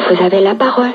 vous avez la parole.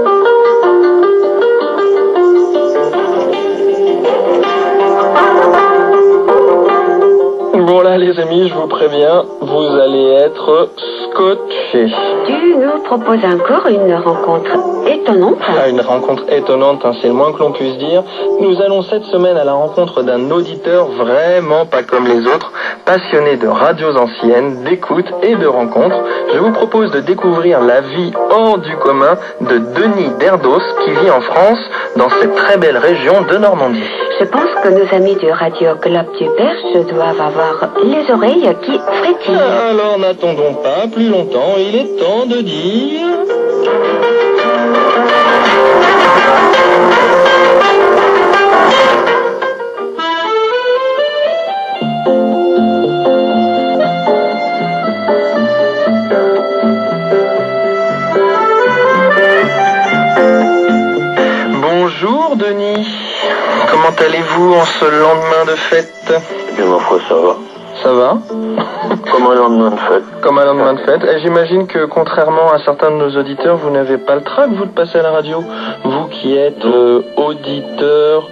Bon là les amis, je vous préviens, vous allez être scotchés. Tu nous proposes encore une rencontre étonnante. Une rencontre étonnante, c'est le moins que l'on puisse dire. Nous allons cette semaine à la rencontre d'un auditeur vraiment pas comme les autres, passionné de radios anciennes, d'écoute et de rencontres. Je vous propose de découvrir la vie hors du commun de Denis Derdos qui vit en France, dans cette très belle région de Normandie. Je pense que nos amis du Radio Club du Perche doivent avoir les oreilles qui frétillent. Alors n'attendons pas plus longtemps, il est temps de dire... Bonjour Denis, comment allez-vous en ce lendemain de fête? Bien ma foi, ça va. Ça va? Comme un lendemain de fête. Comme un lendemain de fête. Et j'imagine que contrairement à certains de nos auditeurs, vous n'avez pas le trac, vous, de passer à la radio. Vous qui êtes auditeur,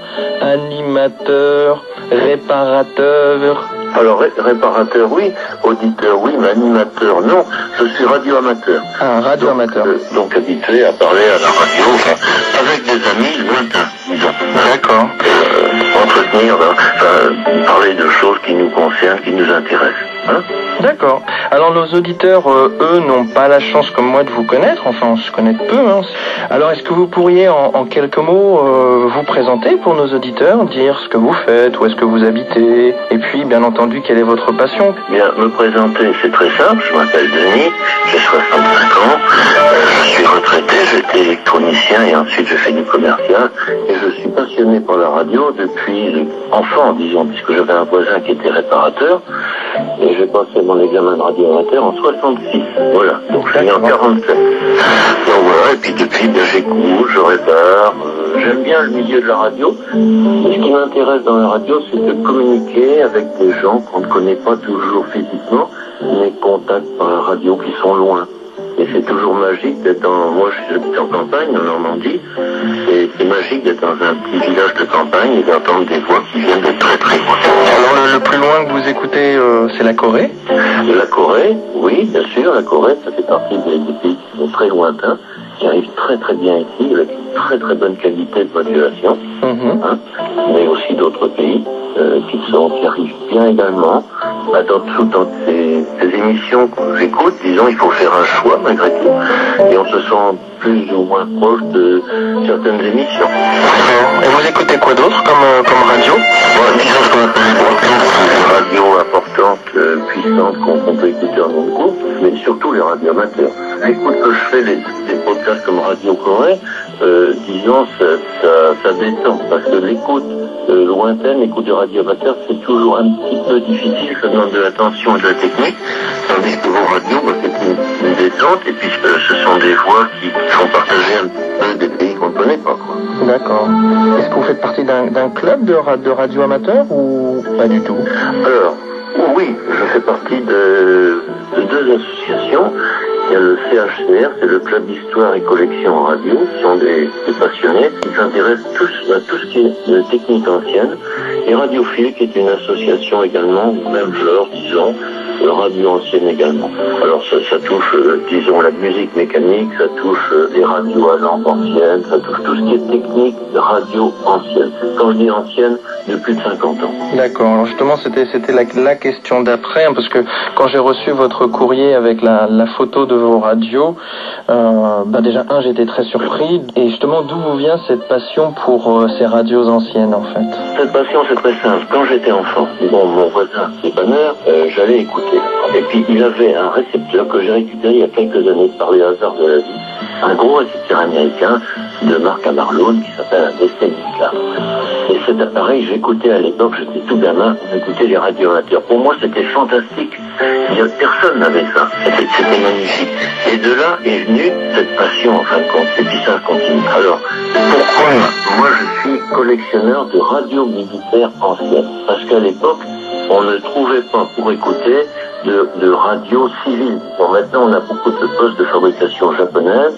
animateur, réparateur. Alors, réparateur, oui. Auditeur, oui. Mais animateur, non. Je suis radio-amateur. Ah, radio-amateur. Donc habitué à parler à la radio avec des amis lointains, disons. D'accord. Entretenir, parler de choses qui nous concernent, qui nous intéressent. Hein? D'accord. Alors nos auditeurs, eux, n'ont pas la chance comme moi de vous connaître, enfin on se connaît peu. Alors est-ce que vous pourriez en quelques mots vous présenter pour nos auditeurs, dire ce que vous faites, où est-ce que vous habitez, et puis bien entendu quelle est votre passion? Bien, me présenter c'est très simple, je m'appelle Denis, j'ai 65 ans, je suis retraité, j'étais électronicien et ensuite je fais du commercial et je suis passionné par la radio depuis enfant, disons, puisque j'avais un voisin qui était réparateur et j'ai passé mon examen de radio-amateur en 66. Voilà, donc je suis né en 47. Donc voilà, et puis depuis, j'écoute, je répare, j'aime bien le milieu de la radio. Et ce qui m'intéresse dans la radio, c'est de communiquer avec des gens qu'on ne connaît pas toujours physiquement, mais contacts par la radio qui sont loin. Et c'est toujours magique d'être moi j'habite en campagne, en Normandie, et c'est magique d'être dans un petit village de campagne et d'entendre des voix qui viennent de très très loin. Alors le plus loin que vous écoutez, c'est la Corée? La Corée, oui, bien sûr, la Corée, ça fait partie des pays qui sont très lointains, qui arrivent très très bien ici, avec une très très bonne qualité de modulation, mais aussi d'autres pays qui arrivent bien également. Dans ces émissions que j'écoute, disons, il faut faire un choix malgré tout, et on se sent plus ou moins proche de certaines émissions. Et vous écoutez quoi d'autre comme radio? Disons ce qu'on appelle les broadcasts, les radios importantes, puissantes qu'on peut écouter en long cours, mais surtout les radios amateurs. L'écoute que je fais des podcasts comme Radio Corée, disons, ça détend, parce que l'écoute lointaine, l'écoute de radio amateur, c'est toujours un petit peu difficile, ça demande de l'attention et de la technique, tandis que vos radios, c'est une détente, et puis ce sont des voix qui font partager un peu des pays qu'on ne connaît pas, quoi. D'accord. Est-ce que vous faites partie d'un club de radio amateur ou pas du tout? Alors, oui, je fais partie de deux associations. Il y a le CHCR, c'est le Club d'Histoire et Collection en Radio, qui sont des passionnés, qui s'intéressent tous à tout ce qui est technique ancienne, et Radiophile, qui est une association également, même genre, disons, radio ancienne également. Alors ça touche, disons, la musique mécanique, ça touche les radios à lampe anciennes, ça touche tout ce qui est technique de radio ancienne. Quand je dis ancienne, de plus de 50 ans. D'accord, alors justement c'était la question d'après, parce que quand j'ai reçu votre courrier avec la photo de vos radios, déjà j'étais très surpris, et justement d'où vous vient cette passion pour ces radios anciennes en fait? Cette passion c'est très simple, quand j'étais enfant, mon voisin dépanneur, j'allais écouter. Et puis il avait un récepteur que j'ai récupéré il y a quelques années par les hasards de la vie, un gros récepteur américain de marque Amarlone qui s'appelle un DC-10K. Et cet appareil, j'écoutais à l'époque, j'étais tout gamin, on écoutait les radios amateurs. Pour moi, c'était fantastique. Personne n'avait ça. C'était magnifique. Et de là est venue cette passion, en fin de compte. Et puis ça continue. Alors, pourquoi moi, je suis collectionneur de radios militaires anciennes? Parce qu'à l'époque, on ne trouvait pas pour écouter de radio civile. Bon, maintenant, on a beaucoup de postes de fabrication japonaise,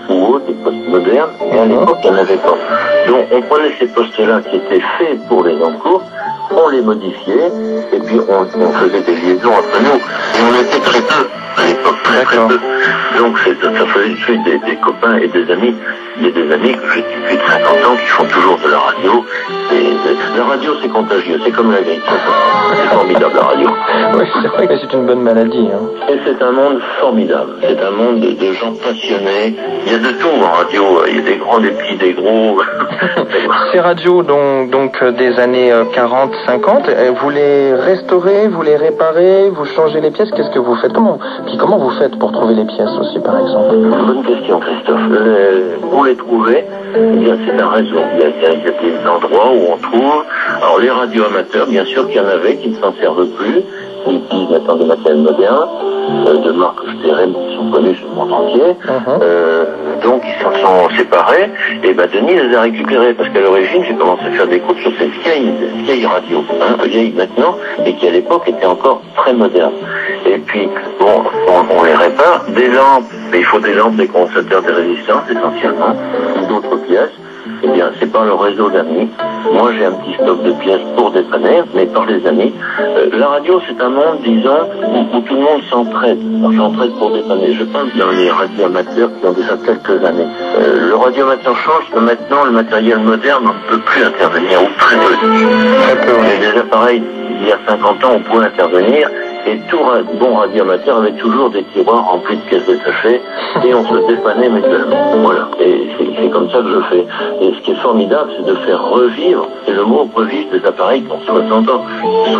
ou autres, des postes modernes, et à l'époque, il n'y en avait pas. Donc, on prenait ces postes-là qui étaient faits pour les gens de course, on les modifiait, et puis on faisait des liaisons entre nous. Et on était très peu à l'époque, très peu. Donc ça faisait suite des copains et des amis. Il y a des amis que j'ai depuis 50 ans qui font toujours de la radio. Et la radio, c'est contagieux, c'est comme la grippe. C'est formidable, la radio. Oui, c'est vrai que c'est une bonne maladie. Hein. Et c'est un monde formidable. C'est un monde de gens passionnés. Il y a de tout en radio. Il y a des grands, des petits, des gros. Ces radios, donc des années 40, 50, vous les restaurez, vous les réparez, vous changez les pièces, qu'est-ce que vous faites? Comment vous faites pour trouver les pièces aussi, par exemple? Bonne question, Christophe. Pour les trouver, eh bien, c'est un réseau. Il y a des endroits où on trouve. Alors, les radios amateurs, bien sûr qu'il y en avait qui ne s'en servent plus, qui utilisent maintenant des matériels modernes, de marques, je dirais, qui sont connues sur le monde entier. Donc, ils s'en sont séparés. Et Denis les a récupérés, parce qu'à l'origine, j'ai commencé à faire des cours sur ces vieilles radios, vieilles maintenant, et qui à l'époque étaient encore très modernes. Et puis, bon, on les répare. Des lampes, mais il faut des lampes, des condensateurs, des résistances, essentiellement, ou d'autres pièces. Eh bien, c'est par le réseau d'amis. Moi, j'ai un petit stock de pièces pour dépanner, mais par les amis. La radio, c'est un monde, disons, où tout le monde s'entraide. Alors, j'entraide pour dépanner. Je pense dans les radios amateurs qui ont déjà quelques années. Le radio amateur change, que maintenant, le matériel moderne, on ne peut plus intervenir, ou très peu. Très peu, oui. Mais des appareils, il y a 50 ans, on pouvait intervenir. Et tout bon radioamateur avait toujours des tiroirs remplis de pièces détachées et on se dépannait mutuellement. Voilà. Et c'est comme ça que je fais. Et ce qui est formidable, c'est de faire revivre, c'est le mot revivre, des appareils qui ont 60 ans,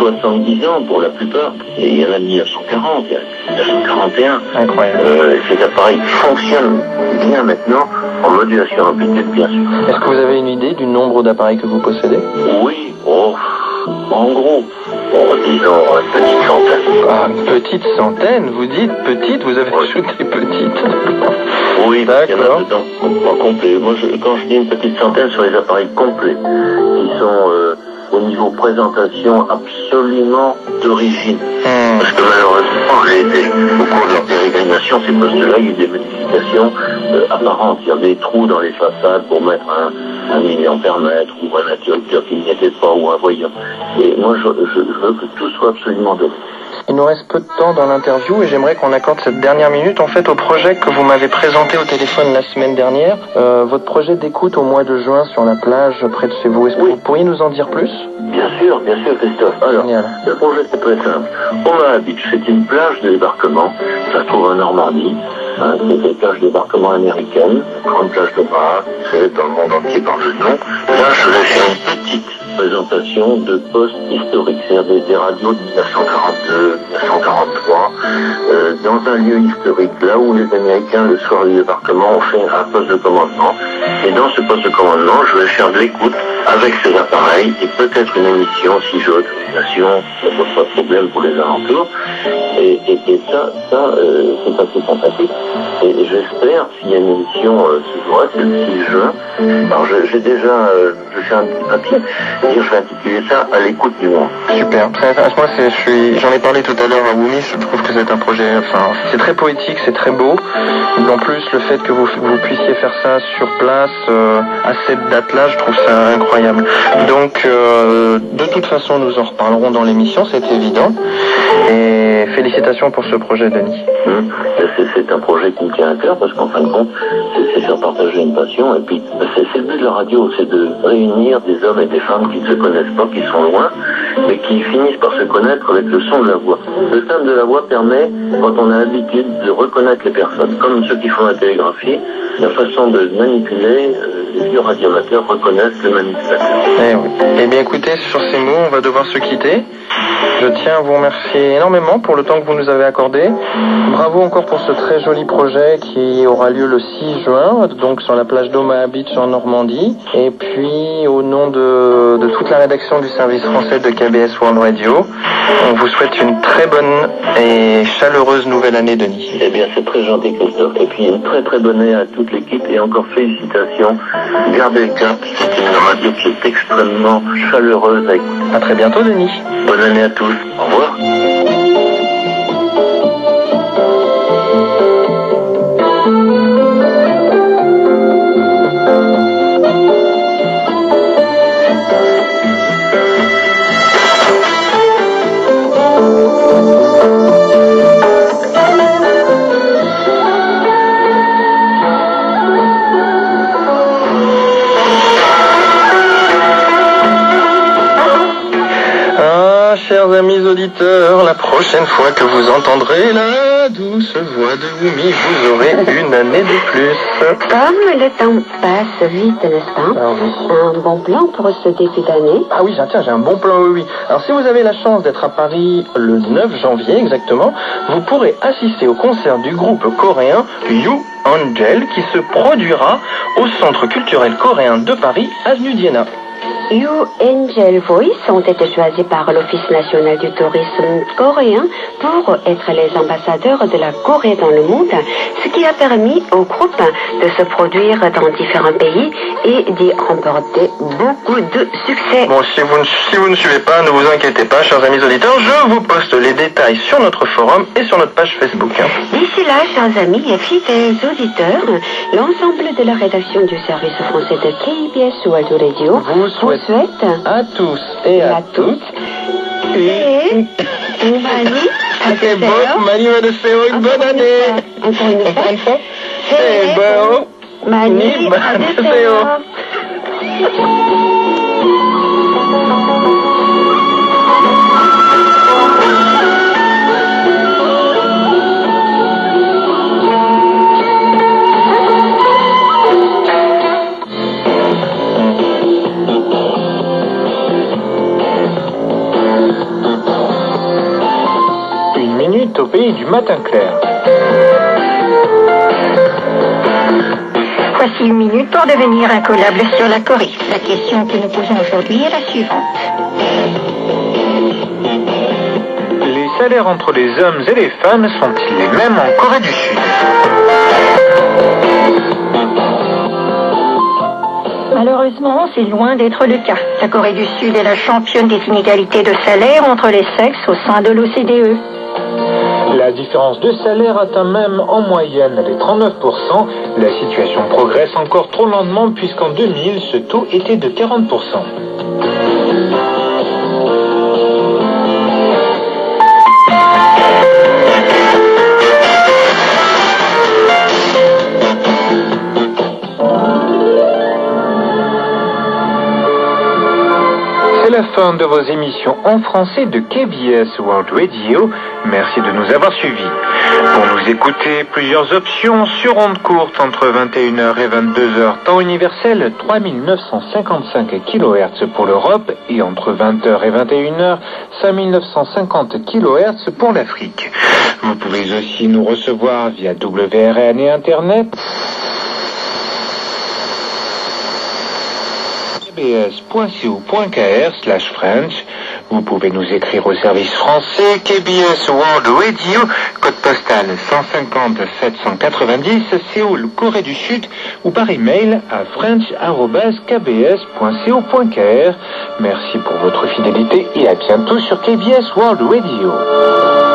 70 ans pour la plupart. Et il y en a 1940, il y a 1941. Incroyable. Ces appareils fonctionnent bien maintenant en modulation amplitude, bien sûr. Est-ce que vous avez une idée du nombre d'appareils que vous possédez? Oui. En gros, disons une petite centaine. Ah, une petite centaine? Vous dites petite? Vous avez ajouté petite? Oui, il y en a dedans, en complet. Moi, quand je dis une petite centaine sur les appareils complets, qui sont au niveau présentation absolument d'origine. Parce que malheureusement, au cours de leur pérégrination, ces postes-là, il y a eu des modifications apparentes. Il y avait des trous dans les façades pour mettre un milliampère-mètre ou un interrupteur qui n'y était pas ou un voyant. Et moi, je veux que tout soit absolument d'origine. Il nous reste peu de temps dans l'interview et j'aimerais qu'on accorde cette dernière minute en fait au projet que vous m'avez présenté au téléphone la semaine dernière. Votre projet d'écoute au mois de juin sur la plage près de chez vous. Est-ce que vous pourriez nous en dire plus? Bien sûr, Christophe. Alors, le projet c'est très simple. Omaha Beach, c'est une plage de débarquement. Ça se trouve en Normandie. C'est une plage de débarquement américaine. Grande plage d'Omaha. C'est dans le monde entier par le nom. Là, je vais faire une petite présentation de postes historiques, c'est-à-dire des radios de 1942, 1943, dans un lieu historique, là où les Américains, le soir du débarquement, ont fait un poste de commandement. Et dans ce poste de commandement, je vais faire de l'écoute avec ces appareils et peut-être une émission, si j'ai autorisation, ça ne pose pas de problème pour les alentours. Et ça c'est assez sympathique. Et j'espère, s'il y a une émission ce jour-là, c'est le 6 juin. Alors j'ai déjà, je fais un petit papier, je vais intituler ça « À l'écoute du monde ». Super. Moi, j'en ai parlé tout à l'heure à Woomis, je trouve que c'est un projet, c'est très poétique, c'est très beau. En plus, le fait que vous puissiez faire ça sur place, à cette date-là, je trouve ça incroyable. Donc, de toute façon, nous en reparlerons dans l'émission, c'est évident. Et félicitations pour ce projet, Denis. C'est un projet qui me tient à cœur parce qu'en fin de compte, c'est faire partager une passion. Et puis, c'est le but de la radio, c'est de réunir des hommes et des femmes qui ne se connaissent pas, qui sont loin, mais qui finissent par se connaître avec le son de la voix. Le timbre de la voix permet, quand on a l'habitude de reconnaître les personnes, comme ceux qui font la télégraphie, la façon de manipuler, les vieux radioamateurs reconnaissent le manipulateur. Eh bien écoutez, sur ces mots, on va devoir se quitter. Je tiens à vous remercier énormément pour le temps que vous nous avez accordé. Bravo encore pour ce très joli projet qui aura lieu le 6 juin, donc sur la plage d'Omaha Beach en Normandie. Et puis, au nom de toute la rédaction du service français de KBS World Radio, on vous souhaite une très bonne et chaleureuse nouvelle année, Denis. Eh bien, c'est très gentil, Christophe. Et puis, une très très bonne année à toute l'équipe et encore félicitations. Gardez le cap, c'est une radio qui est extrêmement chaleureuse à écouter. À très bientôt, Denis. Bonne année à tous. Au revoir. chers amis auditeurs, la prochaine fois que vous entendrez la douce voix de Wumi, vous aurez une année de plus. Comme le temps passe vite, n'est-ce pas? Ah oui. Un bon plan pour ce début d'année? Ah oui, tiens, j'ai un bon plan, oui. Alors si vous avez la chance d'être à Paris le 9 janvier exactement, vous pourrez assister au concert du groupe coréen You Angel qui se produira au Centre culturel coréen de Paris, avenue d'Iéna. You Angel Voice ont été choisis par l'Office national du tourisme coréen pour être les ambassadeurs de la Corée dans le monde, ce qui a permis au groupe de se produire dans différents pays et d'y remporter beaucoup de succès. Bon, si vous ne suivez pas, ne vous inquiétez pas, chers amis auditeurs, je vous poste les détails sur notre forum et sur notre page Facebook. D'ici là, chers amis et fidèles auditeurs, l'ensemble de la rédaction du service français de KBS World Radio vous souhaite à tous et à toutes Mani va deseo une bonne année. Encore une fois. Mani va deseo. Au pays du matin clair. Voici une minute pour devenir incollable sur la Corée. La question que nous posons aujourd'hui est la suivante. Les salaires entre les hommes et les femmes sont-ils les mêmes en Corée du Sud? Malheureusement, c'est loin d'être le cas. La Corée du Sud est la championne des inégalités de salaire entre les sexes au sein de l'OCDE. La différence de salaire atteint même en moyenne les 39%. La situation progresse encore trop lentement puisqu'en 2000, ce taux était de 40%. C'est la fin de vos émissions en français de KBS World Radio. Merci de nous avoir suivis. Pour nous écouter, plusieurs options sur ondes courtes entre 21h et 22h, temps universel 3955 kHz pour l'Europe et entre 20h et 21h, 5950 kHz pour l'Afrique. Vous pouvez aussi nous recevoir via WRN et Internet. kbs.co.kr/French. Vous pouvez nous écrire au service français KBS World Radio, code postal 150 790, Séoul, Corée du Sud, ou par email à french@kbs.co.kr. Merci pour votre fidélité et à bientôt sur KBS World Radio.